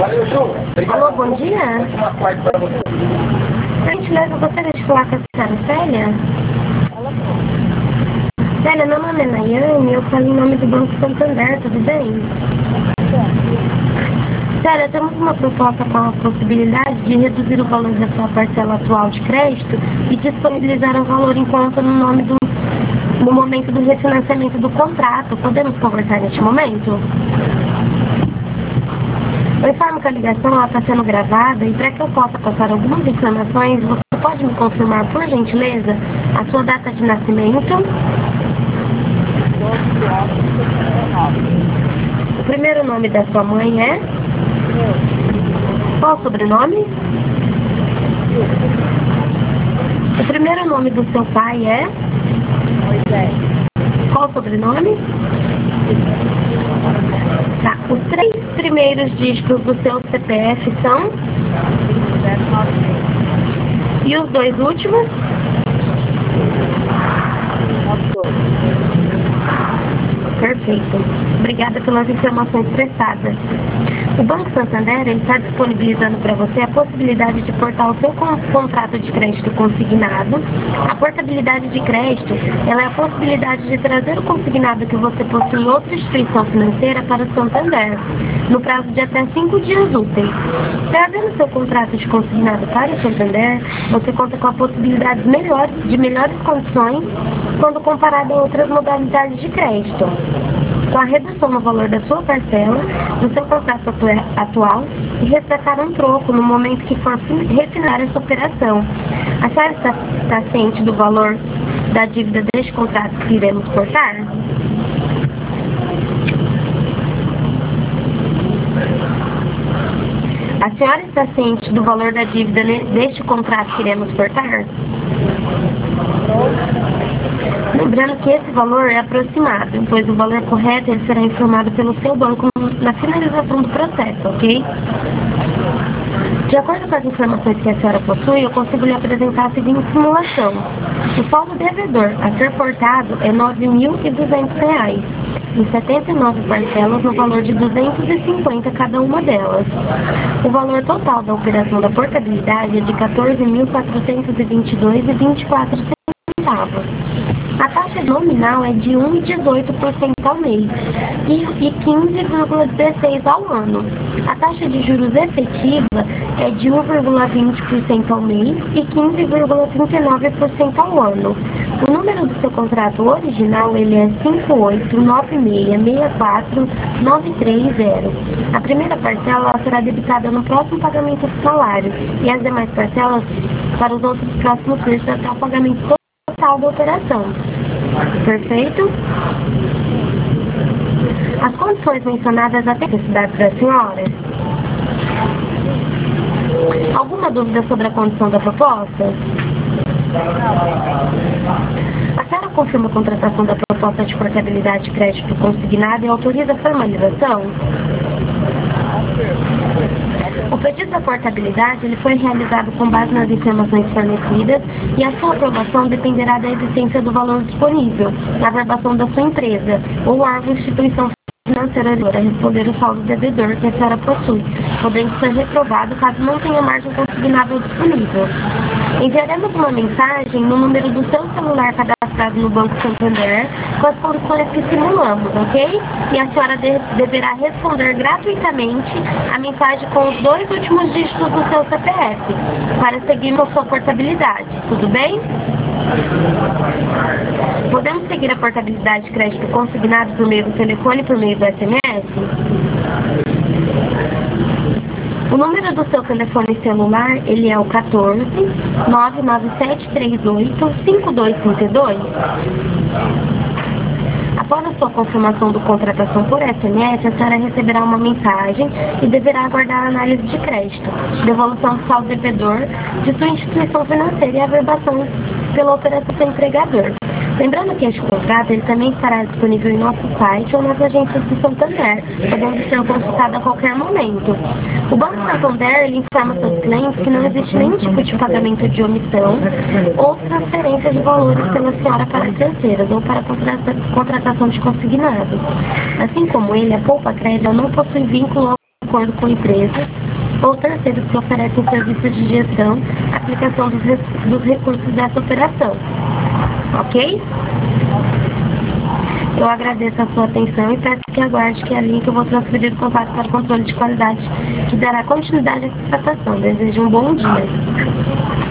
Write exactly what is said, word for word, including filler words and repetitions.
Alô, bom dia. Por gentileza, eu gostaria de falar com a senhora Célia. Célia, meu nome é Nayane, eu falo em nome do Banco Santander, tudo bem? Célia, temos uma proposta com a possibilidade de reduzir o valor da sua parcela atual de crédito e disponibilizar o valor em conta no nome do, no momento do refinanciamento do contrato. Podemos conversar neste momento? Eu informo que a ligação está sendo gravada e para que eu possa passar algumas informações, você pode me confirmar, por gentileza, a sua data de nascimento? O primeiro nome da sua mãe é? Qual o sobrenome? O primeiro nome do seu pai é? Moisés. Qual o sobrenome? Tá. Os três primeiros dígitos do seu C P F são? E os dois últimos? Perfeito. Obrigada pelas informações prestadas. O Banco Santander está disponibilizando para você a possibilidade de portar o seu con contrato de crédito consignado. A portabilidade de crédito ela é a possibilidade de trazer o consignado que você possui em outra instituição financeira para o Santander, no prazo de até cinco dias úteis. Trazendo seu contrato de consignado para o Santander, você conta com a possibilidade melhor, de melhores condições quando comparado a outras modalidades de crédito. Com a redução no valor da sua parcela, do seu contrato atu atual e receber um troco no momento que for refinar essa operação. A senhora está, está ciente do valor da dívida deste contrato que iremos cortar? A senhora está ciente do valor da dívida deste contrato que iremos cortar? Lembrando que esse valor é aproximado, pois o valor correto ele será informado pelo seu banco na finalização do processo, ok? De acordo com as informações que a senhora possui, eu consigo lhe apresentar a seguinte simulação. O saldo devedor a ser cortado é nove mil e duzentos reais, em setenta e nove parcelas no valor de duzentos e cinquenta cada uma delas. O valor total da operação da portabilidade é de quatorze mil quatrocentos e vinte e dois reais e vinte e quatro centavos. A taxa nominal é de um vírgula dezoito por cento ao mês e quinze vírgula dezesseis por cento ao ano. A taxa de juros efetiva é de um vírgula vinte por cento ao mês e quinze vírgula trinta e nove por cento ao ano. O número do seu contrato original ele é cinco oito nove seis seis quatro nove três zero. A primeira parcela ela será debitada no próximo pagamento do salário e as demais parcelas para os outros próximos meses até o pagamento total da operação. Perfeito? As condições mencionadas atendem a necessidade da senhora? Alguma dúvida sobre a condição da proposta? A senhora confirma a contratação da proposta de portabilidade de crédito consignado e autoriza a formalização? O pedido da portabilidade ele foi realizado com base nas informações fornecidas e a sua aprovação dependerá da existência do valor disponível na verbação da sua empresa ou órgão instituição financeira a responder o saldo devedor que a senhora possui, podendo ser reprovado caso não tenha margem consignável disponível. Enviaremos uma mensagem no número do seu celular cadastrado no Banco Santander com as condições que simulamos, ok? E a senhora de deverá responder gratuitamente a mensagem com os dois últimos dígitos do seu C P F para seguirmos sua portabilidade, tudo bem? Podemos seguir a portabilidade de crédito consignado por meio do telefone e por meio do S M S? O número do seu telefone celular, ele é o quatorze nove nove sete três oito cinco dois cinco dois. Após a sua confirmação do contratação por S M S, a senhora receberá uma mensagem e deverá aguardar a análise de crédito, devolução do saldo devedor de sua instituição financeira e averbação pela operação do empregador. Lembrando que este contrato ele também estará disponível em nosso site ou nas agências do Santander, podendo ser consultado a qualquer momento. O Banco Santander ele informa seus clientes que não existe nenhum tipo de pagamento de omissão ou transferência de valores pela senhora para terceiras ou para contratação de consignado. Assim como ele, a Poupa Crédito não possui vínculo acordo com empresas ou terceiros que oferecem serviços de gestão, aplicação dos, res, dos recursos dessa operação. Ok? Eu agradeço a sua atenção e peço que aguarde que é ali que eu vou transferir o contato para o controle de qualidade, que dará continuidade à contratação. Desejo um bom dia.